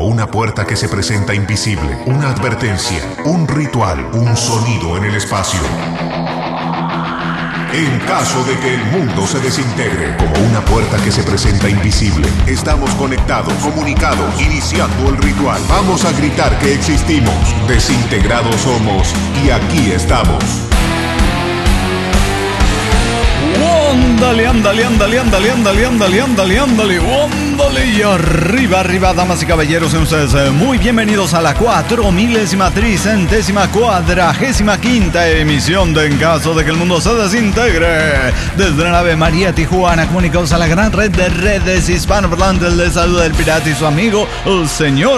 como una puerta que se presenta invisible, una advertencia, un ritual, un sonido en el espacio. En caso de que el mundo se desintegre, como una puerta que se presenta invisible, estamos conectados, comunicados, iniciando el ritual. Vamos a gritar que existimos, desintegrados somos y aquí estamos. Ándale, ándale, ándale, ándale, ándale, ándale, ándale, ándale, ándale. Y arriba, arriba, damas y caballeros, sean ustedes muy bienvenidos a la 4.345ª emisión de En Caso de que el Mundo se Desintegre. Desde la nave María Tijuana, comunicados a la gran red de redes hispanoparlantes, les saluda el pirata y su amigo, el señor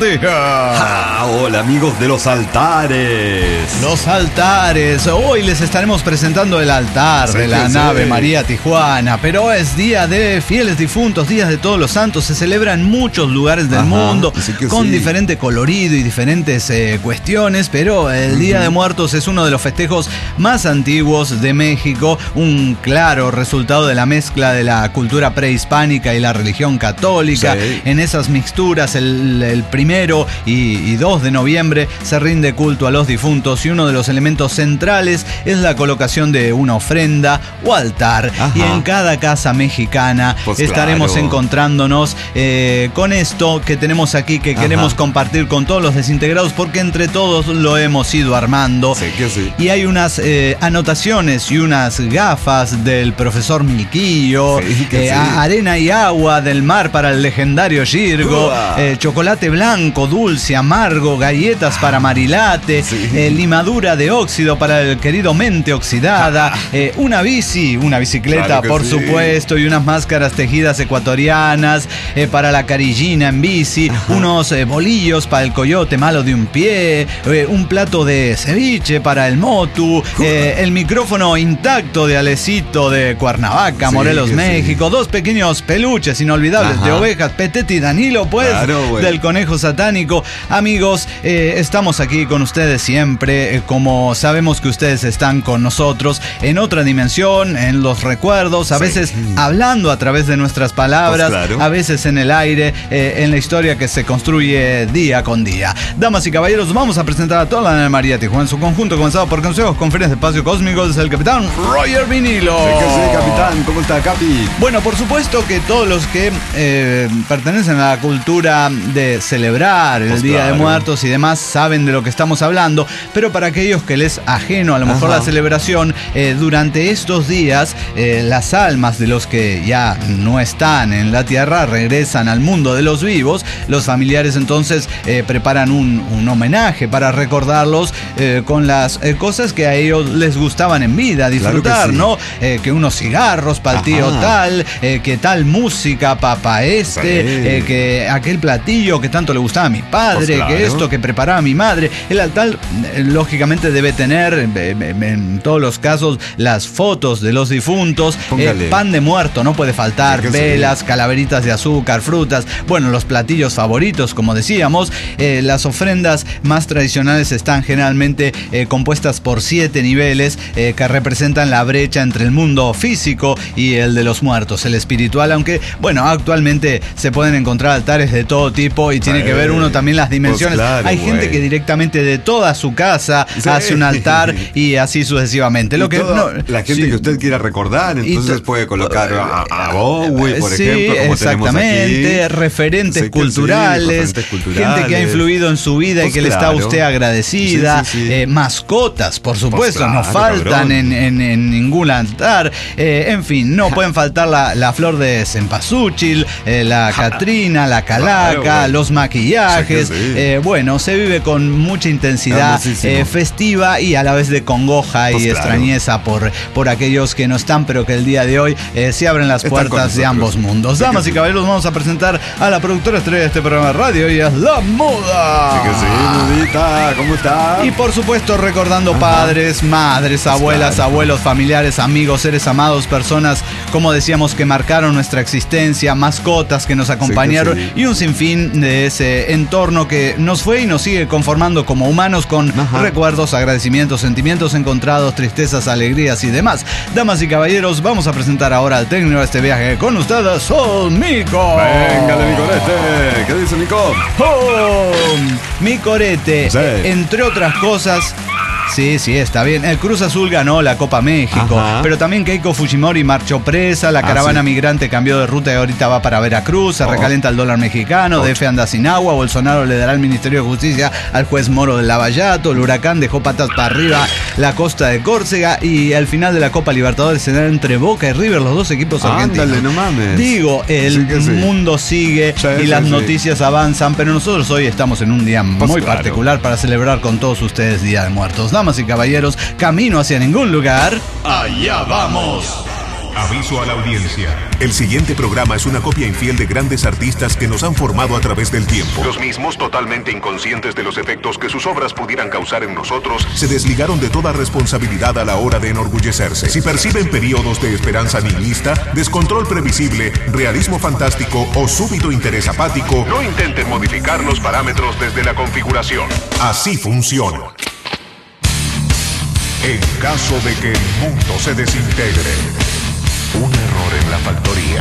Lagartija. Hola amigos de los altares. Los altares, hoy les estaremos presentando el altar de la nave María Tijuana, pero es día de fieles difuntos, días de todos los santos, se celebra en muchos lugares del mundo, con diferente colorido y diferentes cuestiones, pero el Día de Muertos es uno de los festejos más antiguos de México, un claro resultado de la mezcla de la cultura prehispánica y la religión católica. En esas mixturas, el 1 y 2 de noviembre se rinde culto a los difuntos y uno de los elementos centrales es la colocación de una ofrenda o altar. Y en cada casa mexicana estaremos encontrándonos con esto que tenemos aquí, que queremos compartir con todos los desintegrados, porque entre todos lo hemos ido armando. Y hay unas anotaciones y unas gafas del profesor Milquillo, arena y agua del mar para el legendario Shirgo, chocolate blanco, dulce, amargo, galletas para Marilate, limadura de óxido para el querido Mente Oxidada, una bicicleta, claro, por supuesto, y unas máscaras tejidas ecuatorianas para la carillina en bici, unos bolillos para el coyote malo de un pie, un plato de ceviche para el motu, el micrófono intacto de Alecito de Cuernavaca, Morelos, México, dos pequeños peluches inolvidables de ovejas, Petete y Danilo, pues, del conejo satánico. Amigos, estamos aquí con ustedes siempre, como sabemos que ustedes están con nosotros en otra dimensión, en los recuerdos, a veces hablando a través de nuestras palabras, a veces en el aire, en la historia que se construye día con día. Damas y caballeros, vamos a presentar a toda la nave María Tijuana en su conjunto, comenzado por consejos, conferencias de espacio cósmico, desde el capitán Roger Vinilo. Capitán, ¿cómo está, Capi? Bueno, por supuesto que todos los que pertenecen a la cultura de celebrar el Día de Muertos y demás saben de lo que estamos hablando, pero para aquellos que les ajeno a lo mejor la celebración, durante estos días las almas de los que ya no están en la tierra regresan al mundo de los vivos. Los familiares entonces preparan un homenaje para recordarlos con las cosas que a ellos les gustaban en vida disfrutar, ¿no? Que unos cigarros para el tío tal, que tal música papá que aquel platillo que tanto le gustaba a mi padre, que esto que preparaba mi madre. El altar lógicamente debe tener en todos los casos las fotos de los difuntos, pan de muerto no puede faltar, velas, calaveritas de azúcar, frutas, bueno, los platillos favoritos, como decíamos. Las ofrendas más tradicionales están generalmente compuestas por 7 niveles que representan la brecha entre el mundo físico y el de los muertos, el espiritual, aunque bueno, actualmente se pueden encontrar altares de todo tipo y tiene que ver uno también las dimensiones. Hay gente que directamente de toda su casa hace un altar y así sucesivamente. Lo que la gente que usted quiera recordar, entonces puede colocar a Bowie, por ejemplo, como exactamente, tenemos aquí. Referentes culturales, gente que ha influido en su vida y que le está a usted agradecida, mascotas, por supuesto, no faltan en ningún altar, en fin, no pueden faltar la flor de cempasúchil, la catrina, la calaca, los maquillajes, bueno, se vive con mucha intensidad festiva y a la vez de congoja y extrañeza por aquellos que no están, pero que el día de hoy se abren las puertas de ambos mundos. Damas y caballeros, vamos a presentar a la productora estrella de este programa de radio, y es La Muda. Mudita, ¿cómo está? Y por supuesto recordando padres, madres, abuelas, abuelos, familiares, amigos, seres amados, personas como decíamos, que marcaron nuestra existencia, mascotas que nos acompañaron y un sinfín de ese entorno que nos fue y nos sigue conformando como humanos con recuerdos, agradecimientos, sentimientos encontrados, tristezas, alegrías y demás. Damas y caballeros, vamos a presentar ahora al técnico de este viaje con ustedes, Sol Mico. Véngale, mi corete. ¿Qué dice, Nico? Oh, mi corete, entre otras cosas. Sí, está bien. El Cruz Azul ganó la Copa México, pero también Keiko Fujimori marchó presa, la caravana migrante cambió de ruta y ahorita va para Veracruz, se recalienta el dólar mexicano, DF anda sin agua, Bolsonaro le dará al Ministerio de Justicia al juez Moro del Lavallato, el huracán dejó patas para arriba la costa de Córcega y al final de la Copa Libertadores será entre Boca y River, los dos equipos argentinos. Ándale, no mames. Digo, el mundo sigue y las noticias avanzan, pero nosotros hoy estamos en un día muy particular para celebrar con todos ustedes Día de Muertos. Damas y caballeros, camino hacia ningún lugar. ¡Allá vamos! Aviso a la audiencia. El siguiente programa es una copia infiel de grandes artistas que nos han formado a través del tiempo. Los mismos, totalmente inconscientes de los efectos que sus obras pudieran causar en nosotros, se desligaron de toda responsabilidad a la hora de enorgullecerse. Si perciben periodos de esperanza nihilista, descontrol previsible, realismo fantástico o súbito interés apático, no intenten modificar los parámetros desde la configuración. Así funciona. En caso de que el mundo se desintegre, un error en la factoría.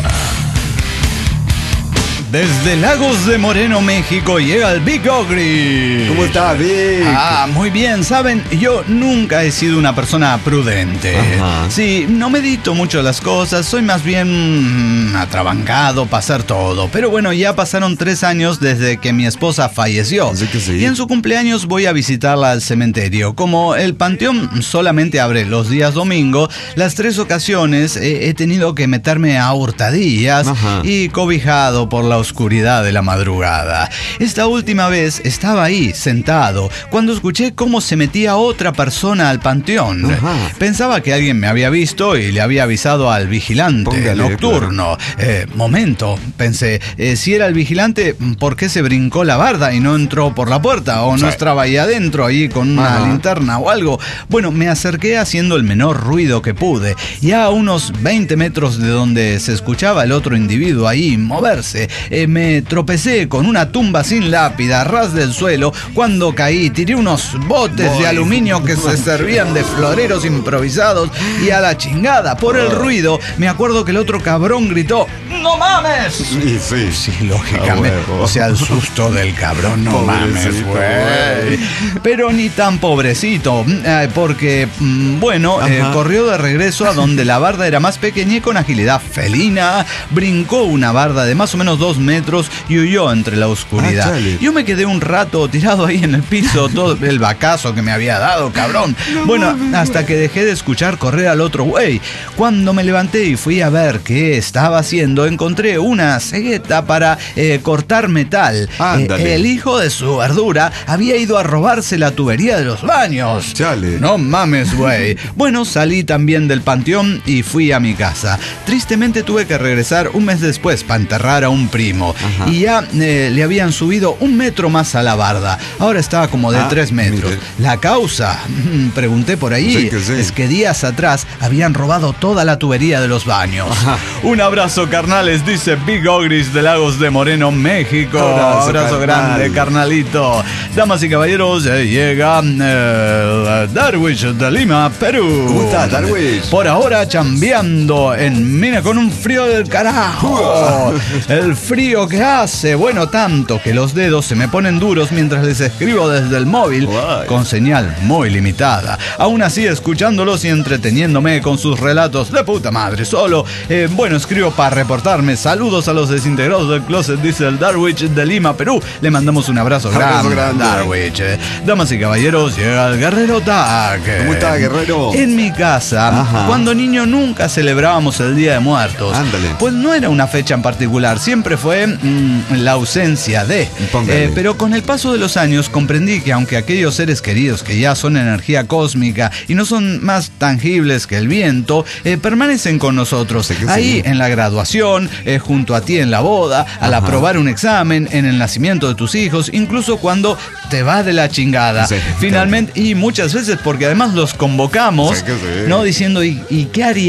Desde Lagos de Moreno, México, llega el Big Ogri. ¿Cómo estás, Big? Muy bien. Saben, yo nunca he sido una persona prudente. Sí, no medito mucho las cosas, soy más bien atrabancado para hacer todo. Pero bueno, ya pasaron 3 años desde que mi esposa falleció. Así que sí. Y en su cumpleaños voy a visitarla al cementerio. Como el panteón solamente abre los días domingo, las 3 ocasiones he tenido que meterme a hurtadillas y cobijado por la oscuridad de la madrugada. Esta última vez estaba ahí, sentado, cuando escuché cómo se metía otra persona al panteón. Pensaba que alguien me había visto y le había avisado al vigilante nocturno. Momento, pensé, si era el vigilante, ¿por qué se brincó la barda y no entró por la puerta? ¿O no estaba ahí adentro, ahí con una linterna o algo? Bueno, me acerqué haciendo el menor ruido que pude. Ya a unos 20 metros de donde se escuchaba el otro individuo ahí moverse, me tropecé con una tumba sin lápida a ras del suelo. Cuando caí, tiré unos botes de aluminio que se servían de floreros improvisados y a la chingada. Por el ruido, me acuerdo que el otro cabrón gritó: ¡No mames! Sí, lógicamente. O sea, el susto del cabrón, no mames, güey. Pero ni tan pobrecito, porque, corrió de regreso a donde la barda era más pequeña y con agilidad felina brincó una barda de más o menos 2 metros y huyó entre la oscuridad. Yo me quedé un rato tirado ahí en el piso, todo el bacazo que me había dado, cabrón. Hasta que dejé de escuchar correr al otro güey. Cuando me levanté y fui a ver qué estaba haciendo, encontré una cegueta para cortar metal. El hijo de su verdura había ido a robarse la tubería de los baños. No mames, güey. Bueno, salí también del panteón y fui a mi casa. Tristemente tuve que regresar un mes después para enterrar a un primo. Y ya le habían subido 1 metro más a la barda. Ahora estaba como de 3 metros. Mire. La causa, pregunté por ahí, es que días atrás habían robado toda la tubería de los baños. Un abrazo, carnales, dice Big Ogris de Lagos de Moreno, México. Abrazo grande, carnalito. Damas y caballeros, llega Darwish de Lima, Perú. ¿Cómo estás, Darwish? Por ahora chambeando en mina con un frío del carajo. El frío que hace, bueno, tanto que los dedos se me ponen duros mientras les escribo desde el móvil con señal muy limitada. Aún así, escuchándolos y entreteniéndome con sus relatos de puta madre. Solo, escribo para reportarme. Saludos a los desintegrados del closet, dice el Darwich de Lima, Perú. Le mandamos un abrazo grande, Darwich. Damas y caballeros, llega el Guerrero Tag. ¿Cómo está, Guerrero? En mi casa, cuando niño nunca celebrábamos el Día de Muertos. Pues no era una fecha en particular, siempre fue la ausencia de. Pero con el paso de los años comprendí que aunque aquellos seres queridos que ya son energía cósmica y no son más tangibles que el viento, permanecen con nosotros. Ahí en la graduación, junto a ti en la boda, al aprobar un examen, en el nacimiento de tus hijos, incluso cuando te va de la chingada. Finalmente, y muchas veces porque además los convocamos, ¿no? Diciendo, ¿y qué haría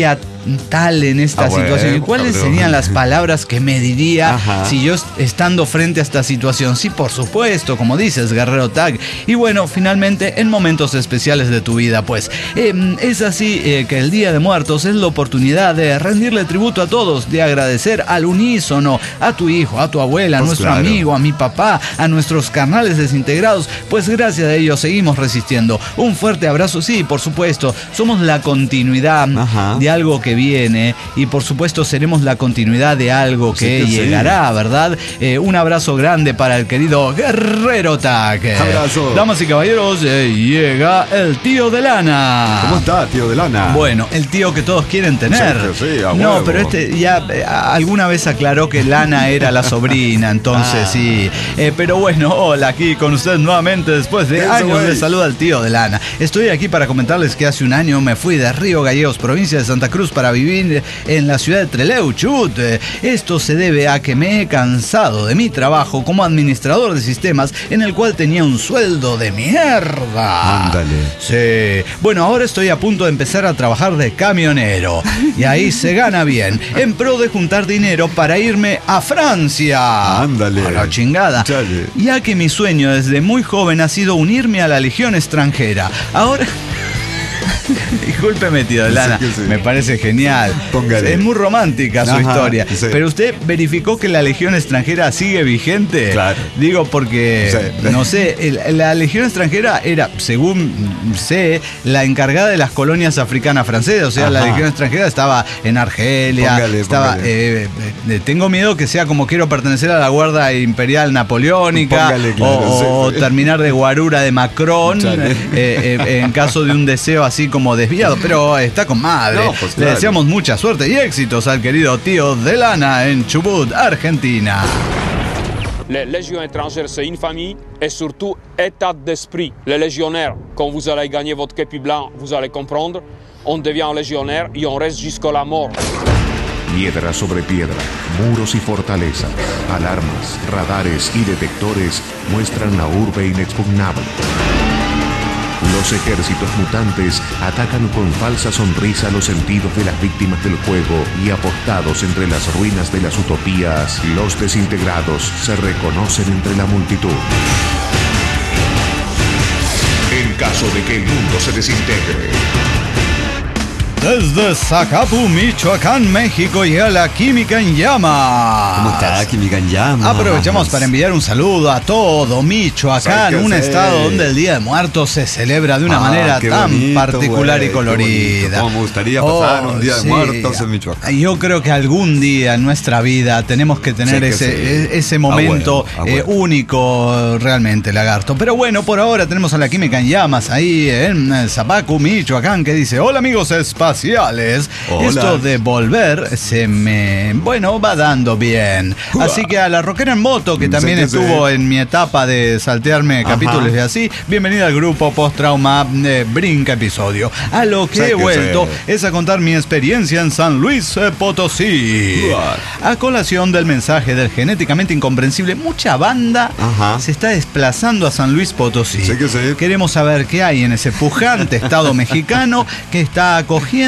tal en esta situación? ¿Y cuáles serían las palabras que me diría si yo estando frente a esta situación? Sí, por supuesto, como dices, Guerrero Tag. Y bueno, finalmente, en momentos especiales de tu vida, pues es así que el Día de Muertos es la oportunidad de rendirle tributo a todos, de agradecer al unísono, a tu hijo, a tu abuela, a nuestro amigo, a mi papá, a nuestros carnales desintegrados, pues gracias a ellos seguimos resistiendo. Un fuerte abrazo, sí, por supuesto, somos la continuidad de algo que viene y por supuesto seremos la continuidad de algo que llegará, ¿verdad? Un abrazo grande para el querido Guerrero Tag. Abrazo. Damas y caballeros, llega el tío de Lana. ¿Cómo está, tío de Lana? Bueno, el tío que todos quieren tener. No, pero este ya alguna vez aclaró que Lana era la sobrina, entonces sí. Pero bueno, hola, aquí con ustedes nuevamente después de años. Les saluda el tío de Lana. Estoy aquí para comentarles que hace un año me fui de Río Gallegos, provincia de Santa Cruz, para vivir en la ciudad de Trelew, Chubut. Esto se debe a que me he cansado de mi trabajo como administrador de sistemas, en el cual tenía un sueldo de mierda. Ándale. Sí. Bueno, ahora estoy a punto de empezar a trabajar de camionero. Y ahí se gana bien, en pro de juntar dinero para irme a Francia. Ándale. A la chingada. Chale. Ya que mi sueño desde muy joven ha sido unirme a la Legión extranjera. Ahora... Discúlpeme, tío de Lana, me parece genial. Póngale. Es muy romántica su historia. Sí. Pero usted verificó que la Legión extranjera sigue vigente. Claro. Digo porque, no sé, la Legión extranjera era, según sé, la encargada de las colonias africanas francesas. O sea, la Legión extranjera estaba en Argelia. Póngale. Tengo miedo que sea como quiero pertenecer a la Guardia Imperial Napoleónica. Póngale, claro, o terminar de guarura de Macron en caso de un deseo así como desviado, pero está con madre. No, pues claro. Le deseamos mucha suerte y éxitos al querido tío de Lana en Chubut, Argentina. Les légions étrangères, c'est une famille et surtout état d'esprit. Les légionnaires, quand vous allez gagner votre képi blanc, vous allez comprendre, on devient légionnaire y on reste jusqu'à la mort. Piedra sobre piedra, muros y fortalezas, alarmas, radares y detectores muestran la urbe inexpugnable. Los ejércitos mutantes atacan con falsa sonrisa los sentidos de las víctimas del juego y apostados entre las ruinas de las utopías, los desintegrados se reconocen entre la multitud. En caso de que el mundo se desintegre. Desde Zacapu, Michoacán, México, llega la Química en Llamas. ¿Cómo está la Química en Llamas? Aprovechamos para enviar un saludo a todo Michoacán, un estado donde el Día de Muertos se celebra de una manera tan bonito, particular y colorida. ¿Cómo me gustaría pasar un Día de Muertos en Michoacán? Yo creo que algún día en nuestra vida tenemos que tener ese momento único realmente, Lagarto. Pero bueno, por ahora tenemos a la Química en Llamas ahí en Zapacu, Michoacán, que dice: hola amigos espaciales. Hola. Esto de volver va dando bien. Así que a la rockera en moto, que también estuvo en mi etapa de saltearme capítulos y así, bienvenida al grupo Post Trauma Brinca Episodio. A lo que he vuelto es a contar mi experiencia en San Luis Potosí. A colación del mensaje del genéticamente incomprensible, mucha banda se está desplazando a San Luis Potosí. Queremos saber qué hay en ese pujante estado mexicano que está acogiendo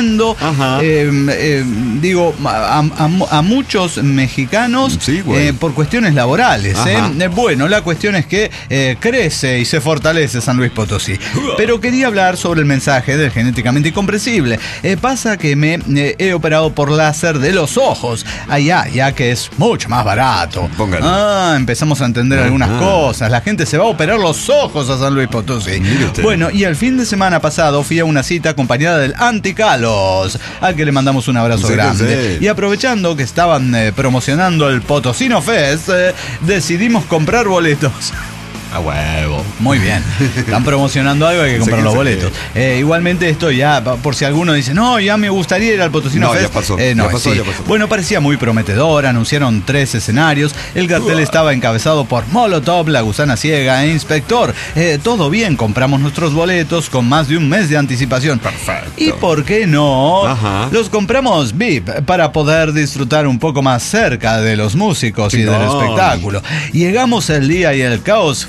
a muchos mexicanos por cuestiones laborales. Bueno, la cuestión es que crece y se fortalece San Luis Potosí. Pero quería hablar sobre el mensaje del genéticamente incomprensible. Pasa que me he operado por láser de los ojos allá, ya que es mucho más barato. Empezamos a entender algunas cosas. La gente se va a operar los ojos a San Luis Potosí. Bueno, y el fin de semana pasado fui a una cita acompañada del Anticalo, al que le mandamos un abrazo grande. Y aprovechando que estaban promocionando el Potosino Fest, decidimos comprar boletos. A huevo. Muy bien. Están promocionando algo, hay que comprar los boletos. Igualmente esto ya, por si alguno dice, no, ya me gustaría ir al Potosino Fest. Ya pasó. Bueno, parecía muy prometedor, anunciaron 3 escenarios, el cartel estaba encabezado por Molotov, La Gusana Ciega e Inspector. Todo bien, compramos nuestros boletos con más de un mes de anticipación. Perfecto. ¿Y por qué no? Los compramos VIP para poder disfrutar un poco más cerca de los músicos y del espectáculo. Llegamos el día y el caos fue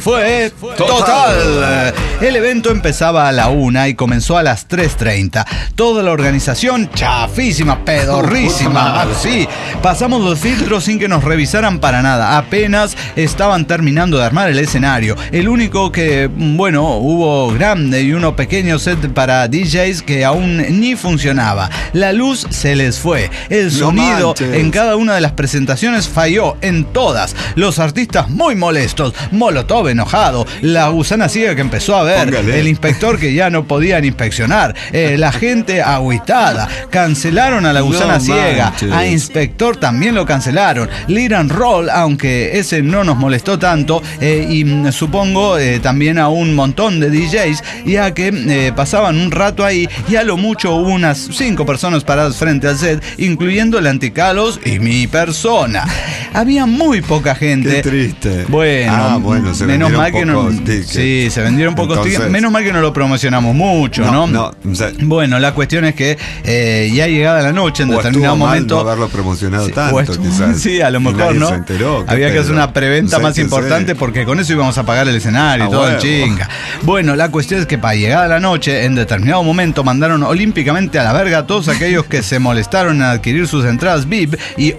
fue total. El evento empezaba a la 1 y comenzó a las 3:30. Toda la organización chafísima, pedorrísima. Sí, pasamos los filtros sin que nos revisaran para nada. Apenas estaban terminando de armar el escenario. El único que, bueno, hubo grande y uno pequeño set para DJs que aún ni funcionaba. La luz se les fue. El sonido en cada una de las presentaciones falló en todas. Los artistas muy molestos. Molotov enojado. La gusana ciega que empezó a ver. El inspector que ya no podían inspeccionar. La gente agüitada. Cancelaron a la gusana ciega. A inspector también lo cancelaron. Lead and Roll, aunque ese no nos molestó tanto, y supongo también a un montón de DJs, ya que pasaban un rato ahí y a lo mucho hubo unas 5 personas paradas frente al set, incluyendo el Anticalos y mi persona. Había muy poca gente. Qué triste. Bueno, menos mal que no. Sí, se vendieron pocos tickets. Menos mal que no lo promocionamos mucho, ¿no? Bueno, la cuestión es que ya llegada la noche, en determinado momento. No haberlo promocionado tanto, quizás. Sí, a lo mejor, ¿no? Había que hacer una preventa más importante porque con eso íbamos a pagar el escenario y todo en chinga. Bueno, la cuestión es que para llegar a la noche, en determinado momento mandaron olímpicamente a la verga a todos aquellos que se molestaron en adquirir sus entradas VIP y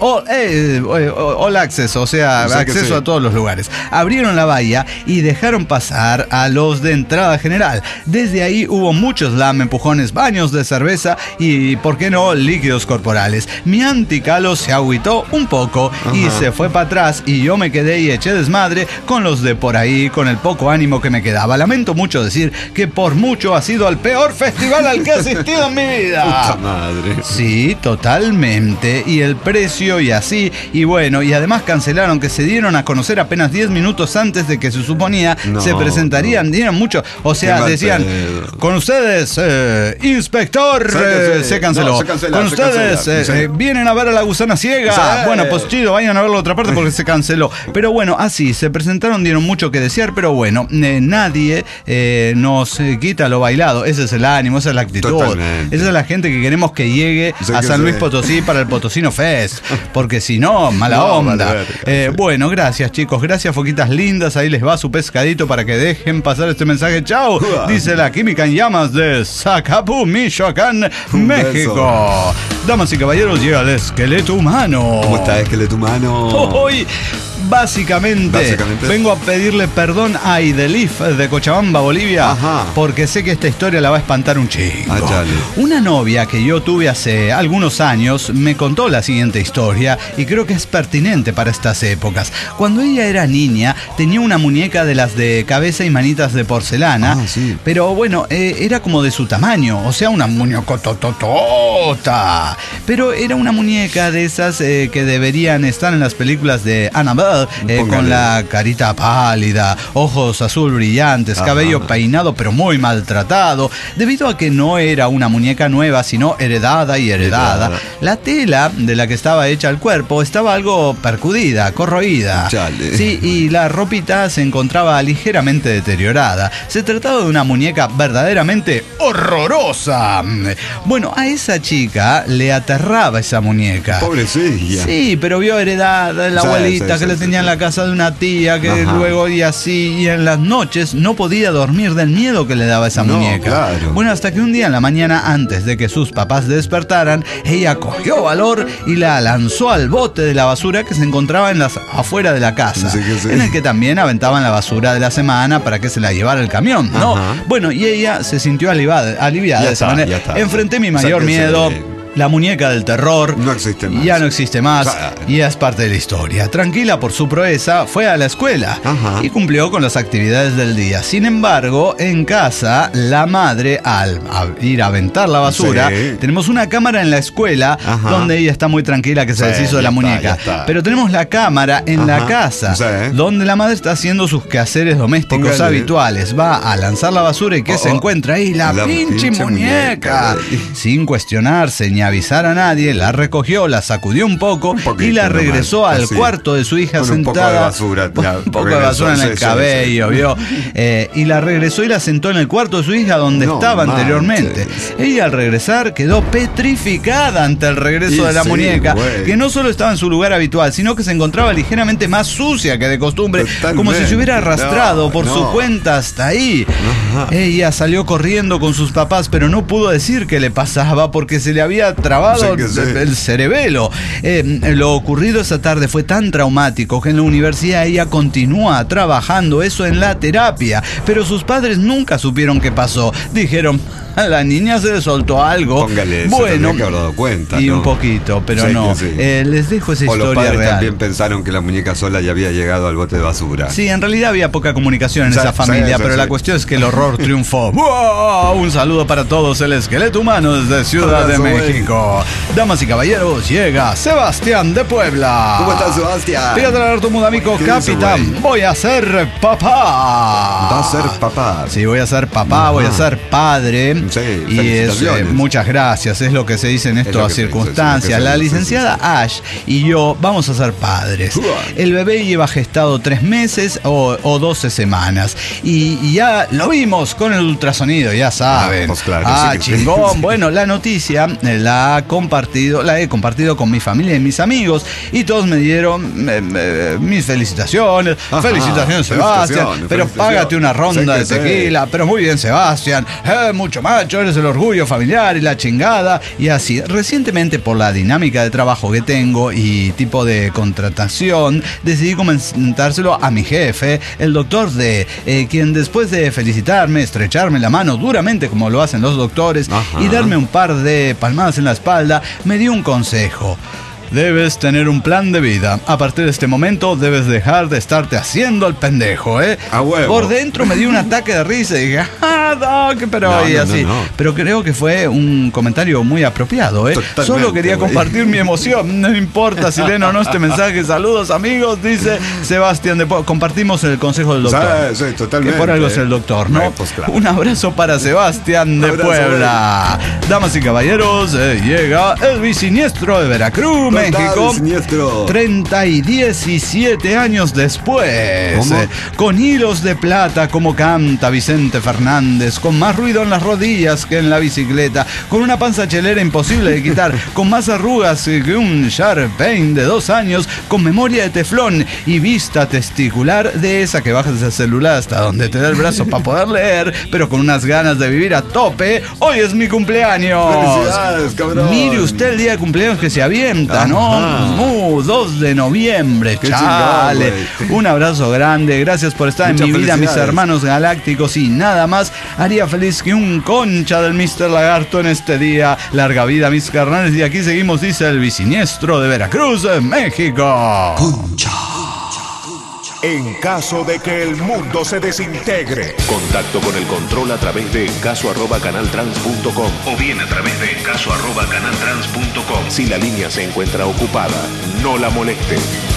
all access, o sea, acceso a todos los lugares. Abrieron la valla y dejaron pasar a los de entrada general. Desde ahí hubo muchos slam, empujones, baños de cerveza y, ¿por qué no?, líquidos corporales. Mi Anticalo se agüitó un poco y se fue para atrás y yo me quedé y eché desmadre con los de por ahí, con el poco ánimo que me quedaba. Lamento mucho decir que por mucho ha sido el peor festival al que he asistido en mi vida. Puta madre. Sí, totalmente. Y el precio y así. Y bueno, y además cancelaron, que se dieron a conocer apenas 10 minutos antes de que se suponía se presentarían. Dieron mucho. O sea, decían, con ustedes, inspector, se canceló. Con ustedes, vienen a ver a la gusana ciega. Bueno, pues chido, vayan a verlo a otra parte porque se canceló. Pero bueno, así, se presentaron, dieron mucho que desear, pero bueno, nadie nos quita lo bailado. Ese es el ánimo, esa es la actitud. Totalmente. Esa es la gente que queremos que llegue a San Luis Potosí para el Potosino Fest. Porque si no, mala onda. Bueno, gracias chicos, gracias foquitas lindas. Ahí les va su pescadito para que dejen pasar este mensaje. Chao, dice la Química en Llamas de Zacapú, Michoacán, México. Damas y caballeros, llega el esqueleto humano. ¿Cómo está, esqueleto humano? Hoy, básicamente vengo a pedirle perdón a Idelif de Cochabamba, Bolivia, porque sé que esta historia la va a espantar un chingo. Una novia que yo tuve hace algunos años me contó la siguiente historia y creo que es pertinente para estas épocas. Cuando ella era niña tenía una muñeca de las de cabeza y manitas de porcelana, pero bueno, era como de su tamaño, o sea, una muñecotototota. Pero era una muñeca de esas que deberían estar en las películas de Annabelle, con la carita pálida, ojos azul brillantes, cabello peinado pero muy maltratado, debido a que no era una muñeca nueva, sino heredada. La tela de la que estaba hecha el cuerpo estaba algo percudida, corroída. Sí, y la ropita se encontraba ligeramente deteriorada. Se trataba de una muñeca verdaderamente horrorosa. Bueno, a esa chica le aterraba esa muñeca. Pobrecilla. Sí, pero vio heredada de la abuelita que le tenía en la casa de una tía, que luego y así, y en las noches no podía dormir del miedo que le daba esa muñeca. Bueno, hasta que un día en la mañana, antes de que sus papás despertaran, ella cogió valor y la lanzó al bote de la basura que se encontraba afuera de la casa, en el que también aventaban la basura de la semana para que se la llevara el camión, ¿no? Bueno, y ella se sintió aliviada de esa manera. Enfrenté mi mayor miedo. La muñeca del terror no existe más. Ya no existe más y es parte de la historia. Tranquila por su proeza, fue a la escuela y cumplió con las actividades del día. Sin embargo, en casa, la madre, al ir a aventar la basura, tenemos una cámara en la escuela donde ella está muy tranquila que se deshizo de la muñeca. Pero tenemos la cámara en la casa donde la madre está haciendo sus quehaceres domésticos habituales. Va a lanzar la basura y ¿qué se encuentra ahí? La pinche muñeca. Sin cuestionar, señal ni avisar a nadie, la recogió, la sacudió un poco y la regresó al cuarto de su hija sentada. Un poco de basura. Con un poco de basura en el cabello, ¿vio? Y la regresó y la sentó en el cuarto de su hija donde estaba anteriormente. Ella al regresar quedó petrificada ante el regreso de la muñeca, que no solo estaba en su lugar habitual, sino que se encontraba ligeramente más sucia que de costumbre, como si se hubiera arrastrado por su cuenta hasta ahí. Ella salió corriendo con sus papás, pero no pudo decir qué le pasaba porque se le había trabado el cerebelo. Lo ocurrido esa tarde fue tan traumático que en la universidad ella continúa trabajando eso en la terapia, pero sus padres nunca supieron qué pasó. Dijeron, a la niña se le soltó algo. Póngale, bueno, se que haber dado cuenta, y ¿no? Un poquito, pero no. Les dejo esa historia los padres real. También pensaron que la muñeca sola ya había llegado al bote de basura. Sí, en realidad había poca comunicación en esa familia, pero la cuestión es que el horror triunfó. ¡Wow! Un saludo para todos, el esqueleto humano desde Ciudad de México. Damas y caballeros, llega Sebastián de Puebla. ¿Cómo estás, Sebastián? Fíjate a tu mundo amigo capitán. Voy a ser papá. Va a ser papá. Sí, voy a ser papá, voy a ser padre. Sí, y muchas gracias, es lo que se dice en estas circunstancias. La licenciada Ash y yo vamos a ser padres. El bebé lleva gestado 3 meses o 12 semanas. Y ya lo vimos con el ultrasonido, ya saben. Pues claro, sí, chingón. Bueno, la noticia la he compartido con mi familia y mis amigos. Y todos me dieron mis felicitaciones. Felicitaciones, Sebastián. Pero págate una ronda de tequila. Pero muy bien, Sebastián. Mucho macho, eres el orgullo familiar y la chingada. Y así, recientemente por la dinámica de trabajo que tengo y tipo de contratación, decidí comentárselo a mi jefe, el doctor D, quien después de felicitarme, estrecharme la mano duramente como lo hacen los doctores y darme un par de palmadas en la espalda, me dio un consejo. Debes tener un plan de vida. A partir de este momento debes dejar de estarte haciendo el pendejo, ¿eh? A huevo. Por dentro me dio un ataque de risa y dije, Doc, pero así. No. Pero creo que fue un comentario muy apropiado, ¿eh? Totalmente, solo quería compartir mi emoción. No importa si leen o no este mensaje. Saludos, amigos, dice Sebastián de Puebla. Compartimos el consejo del doctor. Sí, totalmente. Que por algo es el doctor, ¿no? Pues claro. Un abrazo para Sebastián de Puebla. Damas y caballeros, llega el bisiniestro de Veracruz, México, 30 y 17 años después. Con hilos de plata como canta Vicente Fernández, con más ruido en las rodillas que en la bicicleta, con una panza chelera imposible de quitar, con más arrugas que un Sharpain de 2 años, con memoria de teflón y vista testicular de esa que bajas el celular hasta donde te da el brazo para poder leer, pero con unas ganas de vivir a tope. Hoy es mi cumpleaños. ¡Felicidades, cabrón! Mire usted el día de cumpleaños que se avienta, ¿no? 2 de noviembre, qué chale. Chingón, un abrazo grande, gracias por estar en mi vida, mis hermanos galácticos, y nada más haría feliz que un concha del Mr. Lagarto en este día. Larga vida, mis carnales, y aquí seguimos, dice el bisiniestro de Veracruz, México. Concha. En caso de que el mundo se desintegre. Contacto con el control a través de caso@canaltrans.com o bien a través de caso@canaltrans.com. Si la línea se encuentra ocupada, no la moleste.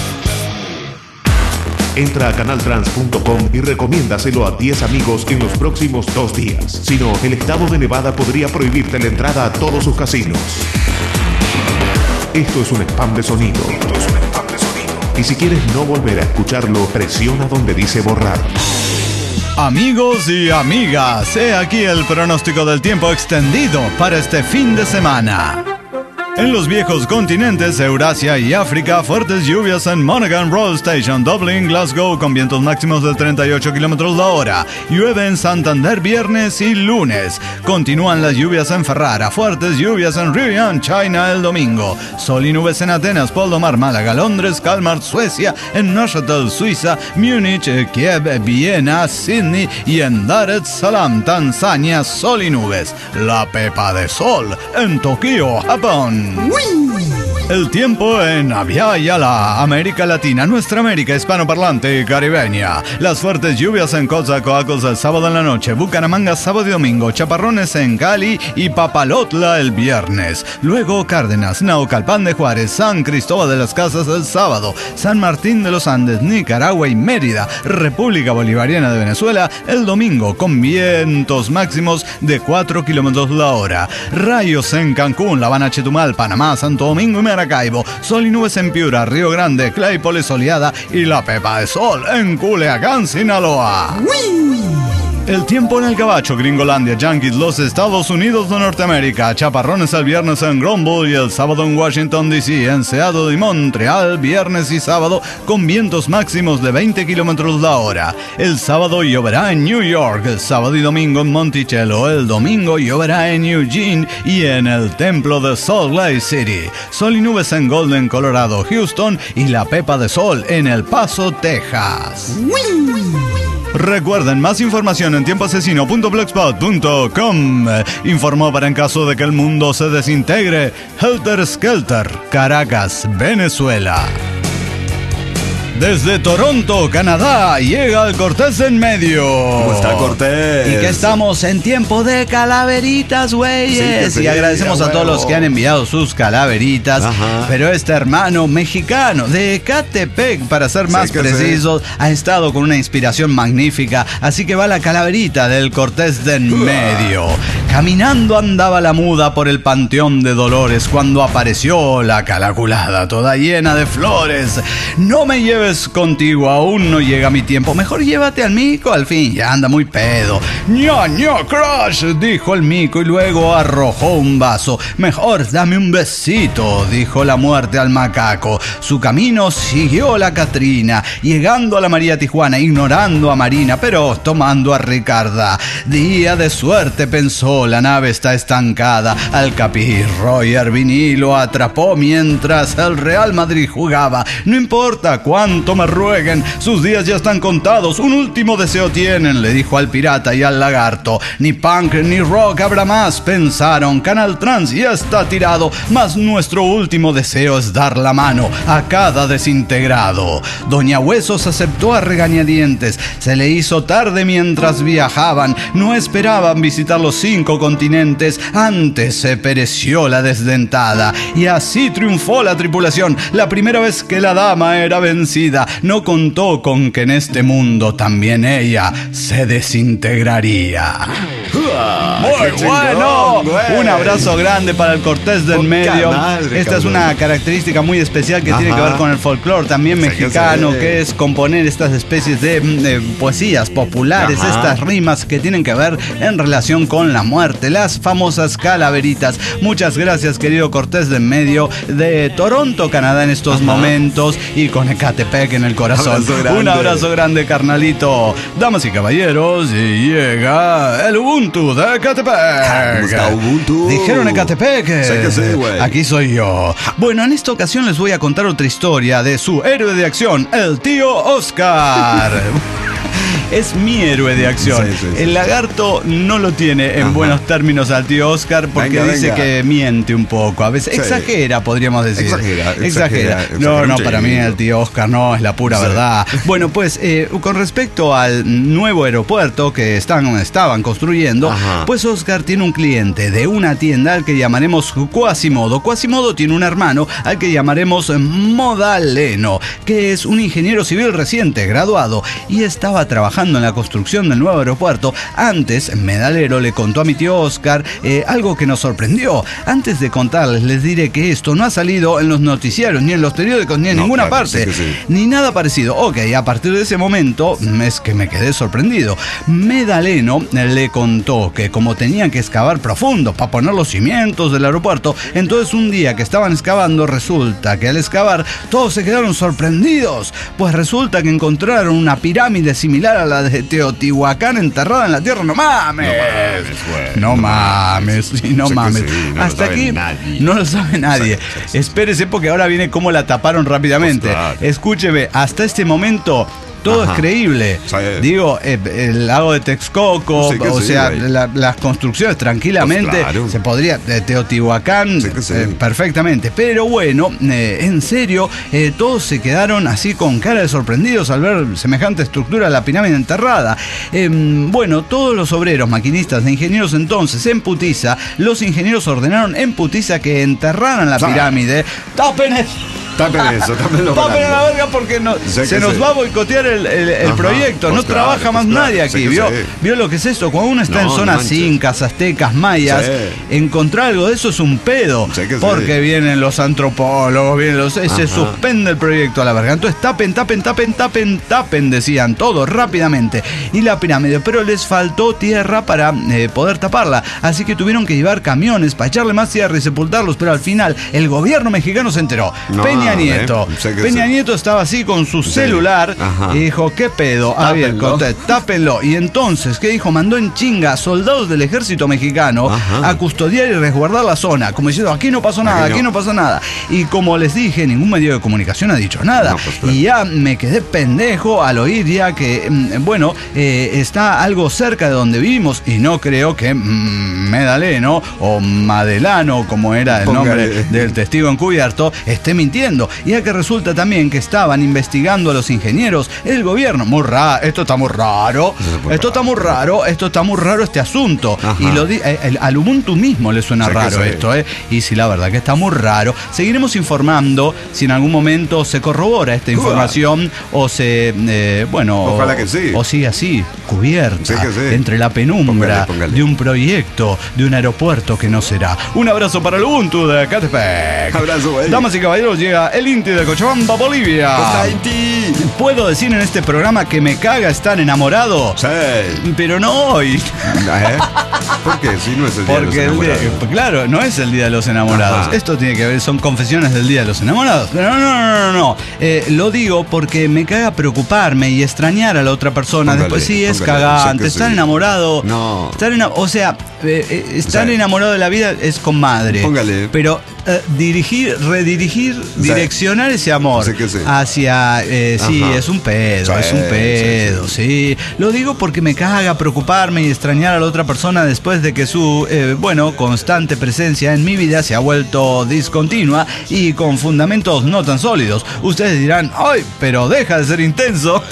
Entra a canaltrans.com y recomiéndaselo a 10 amigos en los próximos 2 días. Si no, el estado de Nevada podría prohibirte la entrada a todos sus casinos. Esto es un spam de sonido. Y si quieres no volver a escucharlo, presiona donde dice borrar. Amigos y amigas, he aquí el pronóstico del tiempo extendido para este fin de semana. En los viejos continentes, Eurasia y África, fuertes lluvias en Monaghan Road Station, Dublin, Glasgow, con vientos máximos de 38 kilómetros la hora. Llueve en Santander viernes y lunes. Continúan las lluvias en Ferrara, fuertes lluvias en Rivian, China el domingo. Sol y nubes en Atenas, Poldomar, Málaga, Londres, Kalmar, Suecia, en Neuchâtel, Suiza, Múnich, Kiev, Viena, Sydney y en Dar es Salaam, Tanzania, sol y nubes. La pepa de sol en Tokio, Japón. ¡Uy! El tiempo en Avia Yala, América Latina, nuestra América hispanoparlante y caribeña. Las fuertes lluvias en Coatzacoalcos el sábado en la noche, Bucaramanga sábado y domingo, chaparrones en Cali y Papalotla el viernes. Luego Cárdenas, Naucalpan de Juárez, San Cristóbal de las Casas el sábado, San Martín de los Andes, Nicaragua y Mérida, República Bolivariana de Venezuela el domingo con vientos máximos de 4 kilómetros la hora. Rayos en Cancún, La Habana, Chetumal, Panamá, Santo Domingo y Maracaibo. Sol y nubes en Piura, Río Grande, Claypole soleada y la pepa de sol en Culiacán, Sinaloa. El tiempo en el Gabacho, Gringolandia, Yankees, los Estados Unidos de Norteamérica. Chaparrones el viernes en Grumble y el sábado en Washington D.C., en Seattle y Montreal, viernes y sábado con vientos máximos de 20 kilómetros la hora. El sábado lloverá en New York, el sábado y domingo en Monticello, el domingo lloverá en Eugene y en el templo de Salt Lake City. Sol y nubes en Golden, Colorado, Houston y la pepa de sol en El Paso, Texas. Recuerden, más información en tiempoasesino.blogspot.com. Informó para en caso de que el mundo se desintegre, Helter Skelter, Caracas, Venezuela. Desde Toronto, Canadá, llega el Cortés en medio. ¿Cómo está Cortés? Y que estamos en tiempo de calaveritas, güeyes. Sí, y agradecemos a todos los que han enviado sus calaveritas. Ajá. Pero este hermano mexicano de Ecatepec, para ser más precisos, ha estado con una inspiración magnífica. Así que va la calaverita del Cortés de en medio. Caminando andaba la muda por el Panteón de Dolores cuando apareció la calaculada toda llena de flores. No me lleves contigo, aún no llega mi tiempo. Mejor llévate al mico, al fin ya anda muy pedo. ¡Ño, crush! Dijo el mico y luego arrojó un vaso. Mejor dame un besito, dijo la muerte al macaco. Su camino siguió la Catrina, llegando a la María Tijuana, ignorando a Marina, pero tomando a Ricarda. Día de suerte, pensó, la nave está estancada. Al capirro y Arvini lo atrapó mientras el Real Madrid jugaba. No importa cuánto me rueguen, sus días ya están contados. Un último deseo tienen, le dijo al pirata y al lagarto. Ni punk ni rock habrá más, pensaron. Canal Trans ya está tirado, mas nuestro último deseo es dar la mano a cada desintegrado. Doña Huesos aceptó a regañadientes. Se le hizo tarde mientras viajaban. No esperaban visitar los 5 continentes. Antes se pereció la desdentada. Y así triunfó la tripulación. La primera vez que la dama era vencida. No contó con que en este mundo también ella se desintegraría. ¡Muy bueno! Un abrazo grande para el Cortés del medio. Esta es una característica muy especial que tiene que ver con el folclore también mexicano, que es componer estas especies de poesías populares, estas rimas que tienen que ver en relación con la muerte, las famosas calaveritas. Muchas gracias, querido Cortés del medio, de Toronto, Canadá en estos momentos, y con Ecatepec en el corazón. Un abrazo grande, carnalito. Damas y caballeros, y llega el Ubuntu de Ecatepec. ¿Cómo está Ubuntu? Dijeron Ecatepec. Sé que sí, güey. Aquí soy yo. Bueno, en esta ocasión les voy a contar otra historia de su héroe de acción, el tío Oscar. Es mi héroe de acción. Sí. El lagarto no lo tiene en buenos términos al tío Oscar porque dice que miente un poco. A veces exagera, podríamos decir. Exagera. No, para mí el tío Oscar no, es la pura verdad. Bueno, pues con respecto al nuevo aeropuerto que estaban construyendo, pues Oscar tiene un cliente de una tienda al que llamaremos Quasimodo. Quasimodo tiene un hermano al que llamaremos Modaleno, que es un ingeniero civil reciente graduado y estaba trabajando en la construcción del nuevo aeropuerto. Antes, Medalero le contó a mi tío Oscar algo que nos sorprendió. Antes de contarles, les diré que esto no ha salido en los noticiarios, ni en los periódicos, ni en ninguna parte, ni nada parecido. Ok, a partir de ese momento es que me quedé sorprendido. Medaleno le contó que como tenían que excavar profundo para poner los cimientos del aeropuerto, entonces un día que estaban excavando, resulta que al excavar todos se quedaron sorprendidos, pues resulta que encontraron una pirámide similar a la de Teotihuacán enterrada en la tierra. ¡No mames! No mames. Hasta aquí no lo sabe nadie. Espérese porque ahora viene cómo la taparon rápidamente. Escúcheme, hasta este momento todo es creíble. Sí. Digo, el lago de Texcoco, las construcciones tranquilamente, pues claro, se podría, Teotihuacán, perfectamente. Pero bueno, en serio, todos se quedaron así con cara de sorprendidos al ver semejante estructura de la pirámide enterrada. Bueno, todos los obreros, maquinistas e ingenieros entonces, en putiza, los ingenieros ordenaron en putiza que enterraran la pirámide. ¡Tapen eso! Tapen la verga porque se nos va a boicotear el proyecto. Pues no trabaja más nadie aquí. ¿Vio lo que es esto? Cuando uno está en zonas incas, aztecas, mayas, encontrar algo de eso es un pedo. Porque vienen los antropólogos, se suspende el proyecto a la verga. Entonces tapen, decían todos rápidamente. Y la pirámide, pero les faltó tierra para poder taparla. Así que tuvieron que llevar camiones para echarle más tierra y sepultarlos. Pero al final el gobierno mexicano se enteró. Peña Nieto estaba así con su celular y dijo, ¿qué pedo? A ver, tápenlo. Y entonces, ¿qué dijo? Mandó en chinga soldados del ejército mexicano a custodiar y resguardar la zona, como diciendo, aquí no pasó nada, aquí no pasó nada. Y como les dije, ningún medio de comunicación ha dicho nada. Pues, claro. Y ya me quedé pendejo al oír ya que, está algo cerca de donde vivimos, y no creo que Medaleno o Madelano, como era el nombre del testigo encubierto, esté mintiendo. Y ya que resulta también que estaban investigando a los ingenieros, el gobierno. Muy raro, esto está muy raro, este asunto. Y al Ubuntu mismo le suena raro esto, Y si la verdad que está muy raro, seguiremos informando si en algún momento se corrobora esta información o se, ojalá que sí. O sigue así, cubierta entre la penumbra de un proyecto, de un aeropuerto que no será. Un abrazo para el Ubuntu de Catepec. Abrazo, damas y caballeros, llega el Inti de Cochabamba, Bolivia. ¿Puedo decir en este programa que me caga estar enamorado? Sí. Pero no hoy. ¿Por qué? Si no es el día de los enamorados. Claro, no es el día de los enamorados. Esto tiene que ver, son confesiones del día de los enamorados. Pero no. Lo digo porque me caga preocuparme y extrañar a la otra persona. Después es cagante. Estar enamorado. No. Estar enamorado de la vida es con madre. Póngale. Pero direccionar ese amor hacia es un pedo, sí. Lo digo porque me caga preocuparme y extrañar a la otra persona después de que su constante presencia en mi vida se ha vuelto discontinua y con fundamentos no tan sólidos. Ustedes dirán, ¡ay, pero deja de ser intenso!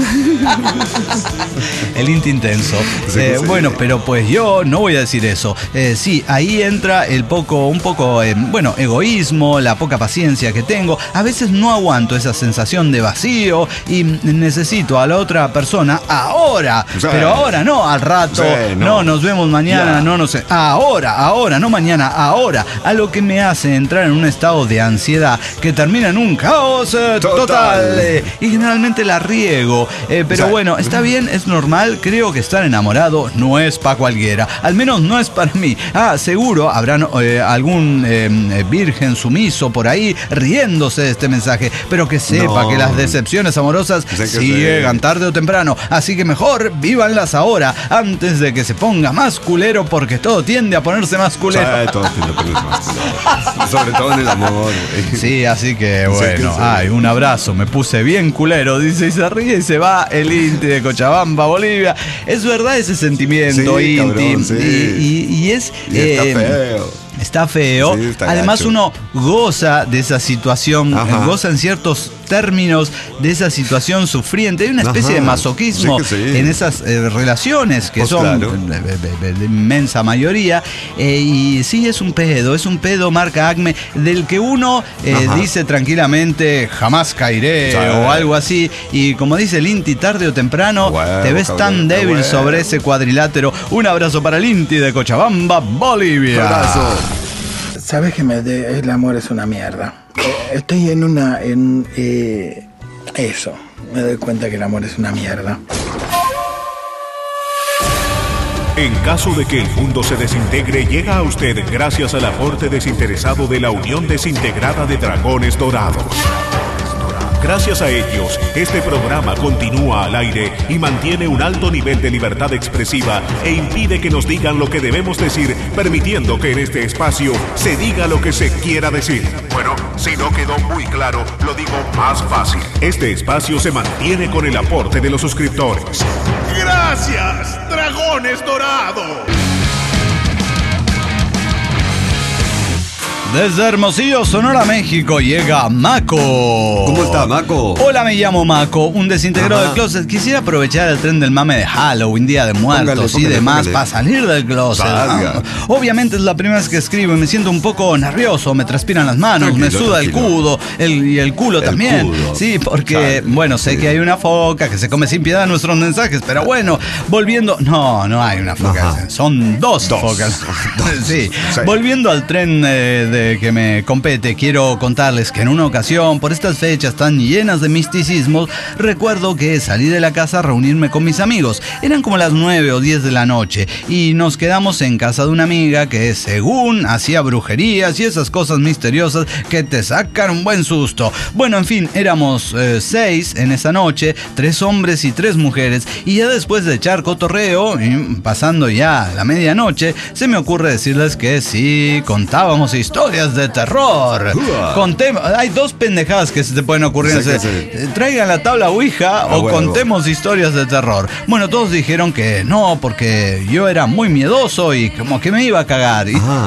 El Inti intenso. Pero pues yo no voy a decir eso. Sí, ahí entra un poco egoísmo, la poca paciencia que tengo. A veces no aguanto esa sensación de vacío y necesito a la otra persona ahora. Pero ahora no, al rato. No, nos vemos mañana, no sé. Ahora, no mañana, ahora. A lo que me hace entrar en un estado de ansiedad que termina en un caos total. Y generalmente la riego. Pero bueno, está bien, es normal. Creo que estar enamorado no es para cualquiera. Al menos no es para mí. Seguro habrán algún virgen sumiso por ahí riéndose de este mensaje, pero que sepa que las decepciones amorosas llegan tarde o temprano, así que mejor vívanlas ahora antes de que se ponga más culero, porque todo tiende a ponerse más culero. Todo tiende a ponerse más culero, sobre todo en el amor. Sí, así que bueno, un abrazo, me puse bien culero, dice, y se ríe y se va el Inti de Cochabamba, Bolivia. Es verdad ese sentimiento, Inti, cabrón, y es está feo. Está feo. Sí, está además gacho. Uno goza de esa situación, goza en ciertos términos de esa situación sufriente. Hay una especie de masoquismo en esas relaciones que son de inmensa mayoría. Y sí, es un pedo, marca Acme, del que uno dice tranquilamente, jamás caeré o algo así. Y como dice el Inti, tarde o temprano te ves tan débil sobre ese cuadrilátero. Un abrazo para el Inti de Cochabamba, Bolivia. Un abrazo. Sabes que el amor es una mierda. Estoy eso. Me doy cuenta que el amor es una mierda. En caso de que el mundo se desintegre, llega a usted gracias al aporte desinteresado de la Unión Desintegrada de Dragones Dorados. Gracias a ellos, este programa continúa al aire y mantiene un alto nivel de libertad expresiva e impide que nos digan lo que debemos decir, permitiendo que en este espacio se diga lo que se quiera decir. Bueno, si no quedó muy claro, lo digo más fácil. Este espacio se mantiene con el aporte de los suscriptores. ¡Gracias, Dragones Dorados! Desde Hermosillo, Sonora, México, llega Maco. ¿Cómo está, Maco? Hola, me llamo Maco, un desintegrado del closet. Quisiera aprovechar el tren del mame de Halloween, Día de Muertos y demás para salir del closet. Obviamente es la primera vez que escribo y me siento un poco nervioso, me transpiran las manos, me suda el culo y el culo también. Sí, porque, bueno, sé que hay una foca que se come sin piedad nuestros mensajes, pero bueno, volviendo... No hay una foca, son dos focas. Sí, volviendo al tren que me compete, quiero contarles que en una ocasión, por estas fechas tan llenas de misticismos, recuerdo que salí de la casa a reunirme con mis amigos. Eran como las 9 o 10 de la noche y nos quedamos en casa de una amiga que, según, hacía brujerías y esas cosas misteriosas que te sacan un buen susto. Bueno, en fin, éramos 6 en esa noche, 3 hombres y 3 mujeres, y ya después de echar cotorreo, y pasando ya la medianoche, se me ocurre decirles que sí, contábamos historias de terror. Hay 2 pendejadas que se te pueden ocurrir. Traigan la tabla Ouija o contemos historias de terror. Bueno, todos dijeron que no, porque yo era muy miedoso y como que me iba a cagar.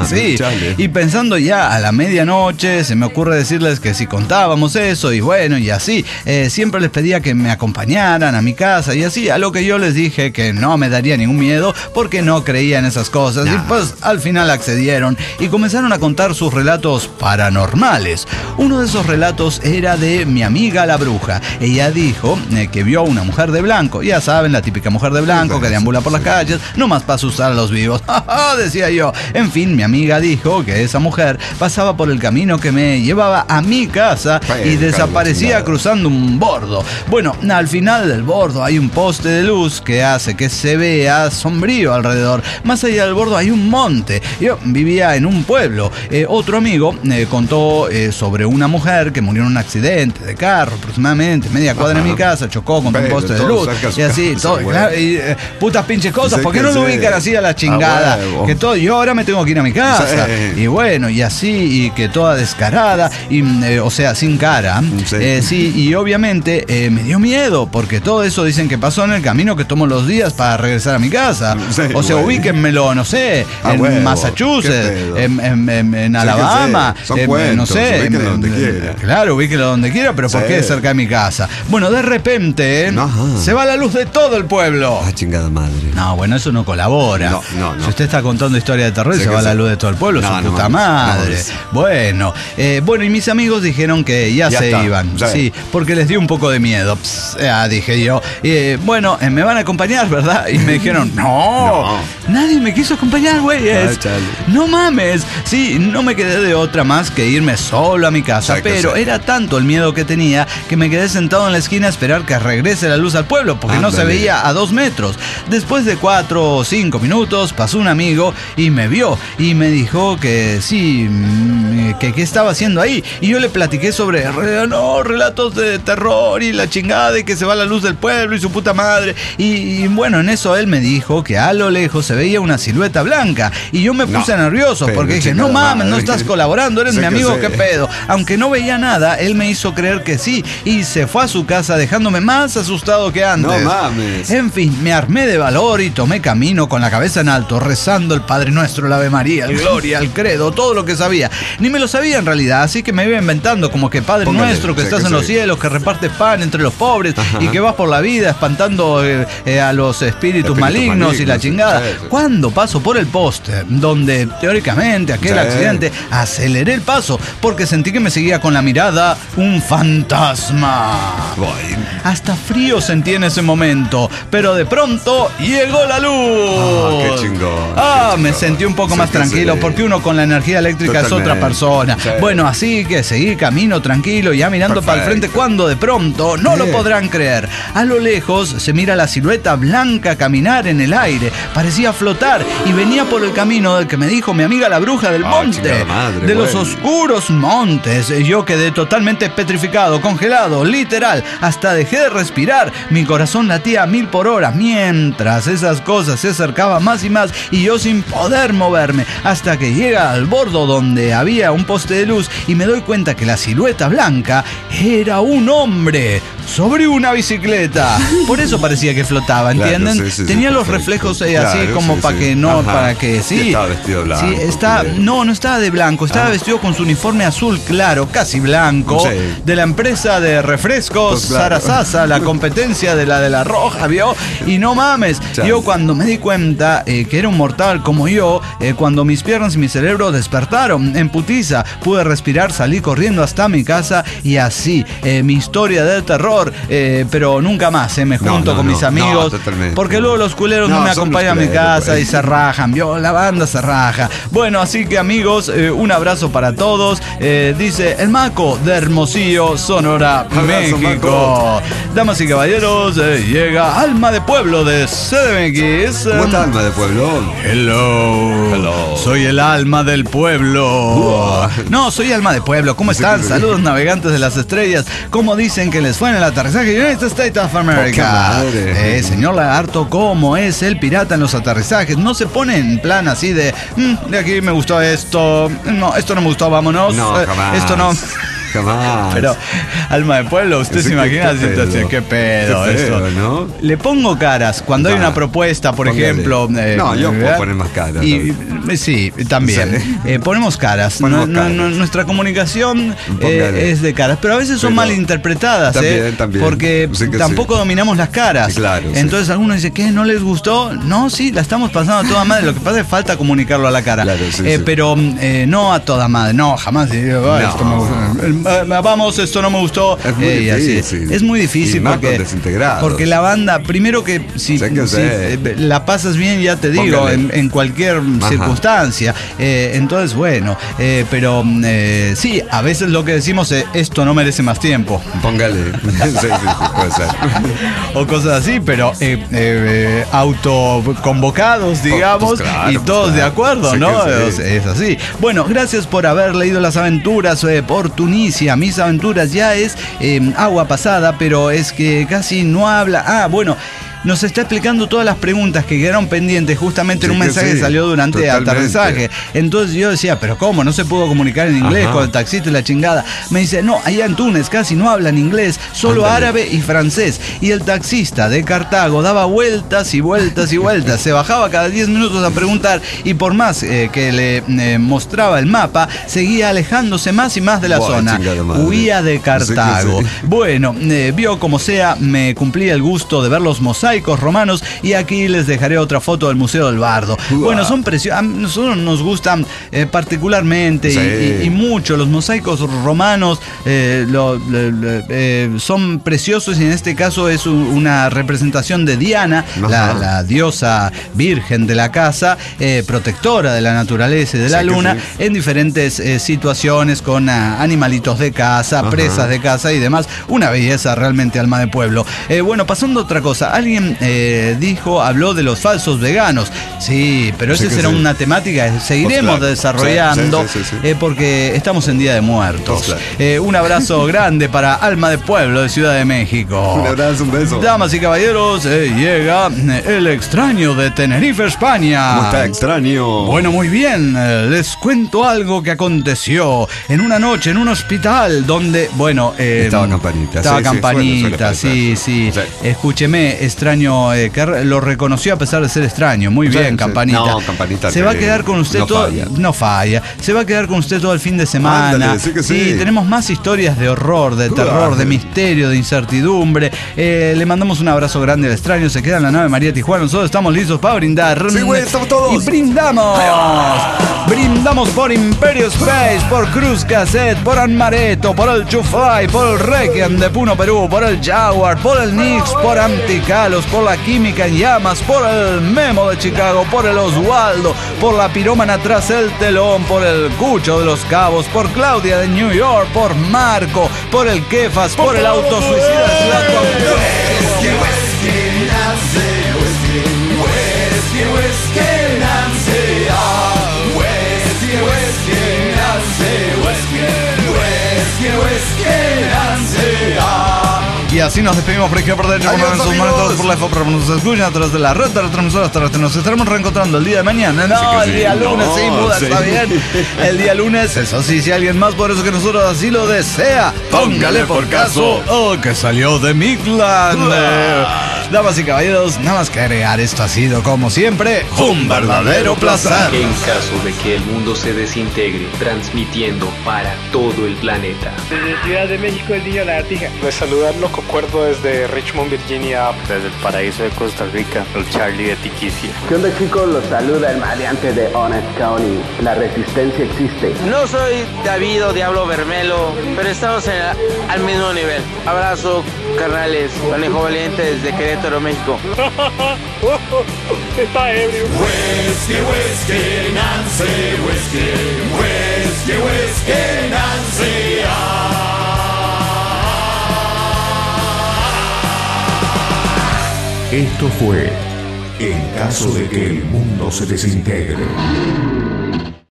Y pensando ya a la medianoche, se me ocurre decirles que si contábamos eso, y bueno, y así. Siempre les pedía que me acompañaran a mi casa y así, a lo que yo les dije que no me daría ningún miedo porque no creía en esas cosas. Y pues al final accedieron y comenzaron a contar sus relatos paranormales. Uno de esos relatos era de mi amiga la bruja. Ella dijo que vio a una mujer de blanco. Ya saben, la típica mujer de blanco que deambula por las calles, nomás para asustar a los vivos. Decía yo. En fin, mi amiga dijo que esa mujer pasaba por el camino que me llevaba a mi casa y desaparecía cruzando un bordo. Bueno, al final del bordo hay un poste de luz que hace que se vea sombrío alrededor. Más allá del bordo hay un monte. Yo vivía en un pueblo. Otro amigo contó sobre una mujer que murió en un accidente de carro, aproximadamente media cuadra de mi casa, chocó contra un poste de luz y así, todo, claro, y putas pinches cosas, ¿por qué no lo ubican así a la chingada? Que todo, yo ahora me tengo que ir a mi casa, y bueno, y así, y que toda descarada, y, o sea, sin cara, y obviamente me dio miedo, porque todo eso dicen que pasó en el camino que tomo los días para regresar a mi casa, o sea, ubíquenmelo, no sé, en Massachusetts, en Alabama, no sé, claro, ubíquenlo donde quiera, pero ¿por qué cerca de mi casa? Bueno, de repente se va la luz de todo el pueblo. Chingada madre. No, bueno, eso no colabora. No. Si usted está contando historia de terror y se va la luz de todo el pueblo, su puta madre. Bueno, y mis amigos dijeron que ya se iban. Sí, porque les dio un poco de miedo. Dije yo. Bueno, me van a acompañar, ¿verdad? Y me dijeron, no. Nadie me quiso acompañar, güeyes. No mames. Sí, no me quedé de otra más que irme solo a mi casa, pero era tanto el miedo que tenía que me quedé sentado en la esquina a esperar que regrese la luz al pueblo, porque no se veía a 2 metros. Después de 4 o 5 minutos pasó un amigo y me vio y me dijo que sí, que qué estaba haciendo ahí, y yo le platiqué sobre relatos de terror y la chingada de que se va la luz del pueblo y su puta madre, y bueno, en eso él me dijo que a lo lejos se veía una silueta blanca y yo me puse nervioso porque dije, no mames, no estás colaborando, eres mi amigo, qué pedo. Aunque no veía nada, él me hizo creer que sí y se fue a su casa dejándome más asustado que antes. No mames. En fin, me armé de valor y tomé camino con la cabeza en alto, rezando el Padre Nuestro, el Ave María, el Gloria, el Credo, todo lo que sabía. Ni me lo sabía en realidad, así que me iba inventando como que Padre Nuestro, que estás en los cielos, que repartes pan entre los pobres y que vas por la vida espantando a los espíritus malignos y la chingada. Cuando paso por el poste, donde teóricamente aquel accidente, aceleré el paso porque sentí que me seguía con la mirada un fantasma. Hasta frío sentí en ese momento, pero de pronto llegó la luz. ¡Qué chingón! Me sentí un poco más tranquilo porque uno con la energía eléctrica es otra persona. Bueno, así que seguí camino tranquilo, ya mirando para el frente, cuando de pronto, no lo podrán creer, a lo lejos se mira la silueta blanca caminar en el aire, parecía flotar y venía por el camino del que me dijo mi amiga la bruja del monte. de los oscuros montes. Yo quedé totalmente petrificado, congelado, literal. Hasta dejé de respirar. Mi corazón latía a 1000 por hora. Mientras esas cosas se acercaban más y más y yo sin poder moverme. Hasta que llega al bordo donde había un poste de luz y me doy cuenta que la silueta blanca era un hombre sobre una bicicleta. Por eso parecía que flotaba, ¿entienden? Claro, sí, tenía los reflejos así como para que no, para que sí. Estaba vestido blanco. Sí, no estaba de blanco, estaba vestido con su uniforme azul claro, casi blanco, de la empresa de refrescos Sarasasa, la competencia de la roja, ¿vio? Y no mames, yo cuando me di cuenta que era un mortal como yo, cuando mis piernas y mi cerebro despertaron en putiza, pude respirar, salí corriendo hasta mi casa y así, mi historia del terror. Pero nunca más me junto con mis amigos, porque luego los culeros no me acompañan a mi casa y se rajan, ¿vio? La banda se raja. Bueno, así que amigos, un abrazo para todos. Dice el Maco de Hermosillo, Sonora, abrazo, México. Maco. Damas y caballeros, llega Alma de Pueblo de CDMX. ¿Cómo está Alma de Pueblo? Hello. Soy el alma del pueblo. No, soy Alma de Pueblo. ¿Cómo están? Saludos, navegantes de las estrellas. ¿Cómo dicen que les fue en el aterrizaje United States of America? Señor Lagarto, ¿cómo es el pirata en los aterrizajes? No se pone en plan así de aquí me gustó esto, no, esto no me gustó, vámonos. No, jamás. Esto no. Jamás. Pero, Alma de Pueblo, usted se imagina la situación. Qué pedo esto, ¿no? Le pongo caras cuando hay una propuesta, por ejemplo. Yo puedo poner más caras. Sí, también. Ponemos caras. Nuestra comunicación es de caras, pero a veces son mal interpretadas. También. Porque tampoco dominamos las caras. Claro, entonces algunos dicen, ¿qué? ¿No les gustó? No, sí, la estamos pasando a toda madre. Lo que pasa es que falta comunicarlo a la cara. Claro, pero no a toda madre. No, jamás. Esto me gustó. Vamos, esto no me gustó. Es muy difícil. Es muy difícil porque la banda, primero que si la pasas bien, ya te digo, en cualquier circunstancia. Entonces, bueno, pero sí, a veces lo que decimos es, esto no merece más tiempo. Póngale. Sí, puede ser. O cosas así, pero autoconvocados, digamos, y todos de acuerdo, ¿no? Es así. Bueno, gracias por haber leído las aventuras por Tunisia. Mis aventuras ya es agua pasada, pero es que casi no habla. Bueno. Nos está explicando todas las preguntas que quedaron pendientes justamente en un mensaje que salió durante el aterrizaje. Entonces yo decía, ¿pero cómo? No se pudo comunicar en inglés con el taxista y la chingada. Me dice, no, allá en Túnez casi no hablan inglés, solo árabe y francés. Y el taxista de Cartago daba vueltas y vueltas y vueltas. Se bajaba cada 10 minutos a preguntar y por más que le mostraba el mapa, seguía alejándose más y más de la zona. Huía de Cartago. Bueno, vio como sea, me cumplía el gusto de ver los mosaicos romanos y aquí les dejaré otra foto del Museo del Bardo. Bueno, son preciosos. A nosotros nos gustan particularmente y mucho los mosaicos romanos. Son preciosos y en este caso es una representación de Diana, la diosa virgen de la casa, protectora de la naturaleza y de la luna, en diferentes situaciones con animalitos de casa, presas de casa y demás. Una belleza realmente, Alma de Pueblo. Bueno, pasando a otra cosa, alguien habló de los falsos veganos. Sí, pero esa será una temática que seguiremos desarrollando porque estamos en Día de Muertos. Un abrazo grande para Alma de Pueblo de Ciudad de México. Un abrazo, un beso. Damas y caballeros, llega el extraño de Tenerife, España. ¿Cómo está, extraño? Bueno, muy bien. Les cuento algo que aconteció en una noche en un hospital donde, bueno... estaba Campanita. Estaba Campanita, sí. Escúcheme, extraño, lo reconoció a pesar de ser extraño. Muy bien, Campanita. No, Campanita. Se va a quedar con usted no falla. Se va a quedar con usted todo el fin de semana. Ándale, sí, tenemos más historias de horror, de terror, de misterio, de incertidumbre. Le mandamos un abrazo grande al extraño. Se queda en la nave María Tijuana. Nosotros estamos listos para brindar. Sí, güey, estamos todos. Y brindamos. Brindamos por Imperio Space, por Cruz Cassette, por Anmareto, por el Chufay, por el Requiem de Puno, Perú, por el Jaguar, por el Nix, por Anticalos, por la Química en Llamas, por el Memo de Chicago, por el Oswaldo, por la Pirómana tras el telón, por el Cucho de los Cabos, por Claudia de New York, por Marco, por el Kefas, por el autosuicida de Ciudad Y así nos despedimos por izquierda, por derecha, por en sus momentos, por la FO, por nos escuchan a través de la red de retransmisoras terrestres. Nos estaremos reencontrando el día de mañana. No, el día lunes, sí, Buda, está bien. El día lunes, eso sí, si alguien más poderoso que nosotros así lo desea, póngale por caso, que salió de Midland. Damas y caballeros, nada más que agregar, esto ha sido, como siempre, un verdadero placer. En caso de que el mundo se desintegre, transmitiendo para todo el planeta. Desde Ciudad de México, el niño lagartija. Les saluda el Loco Cuerdo desde Richmond, Virginia. Desde el paraíso de Costa Rica, el Charlie de Tiquicia. ¿Qué onda, chicos? Los saluda el maleante de Orange County. La resistencia existe. No soy David o Diablo Bermelo, pero estamos al mismo nivel. Abrazo, carnales. Conejo Valiente desde Querétaro, México. Está ebrio. Whiskey, whiskey, Nancy, whiskey, whiskey, whiskey, Nancy. Esto fue En caso de que el mundo se desintegre.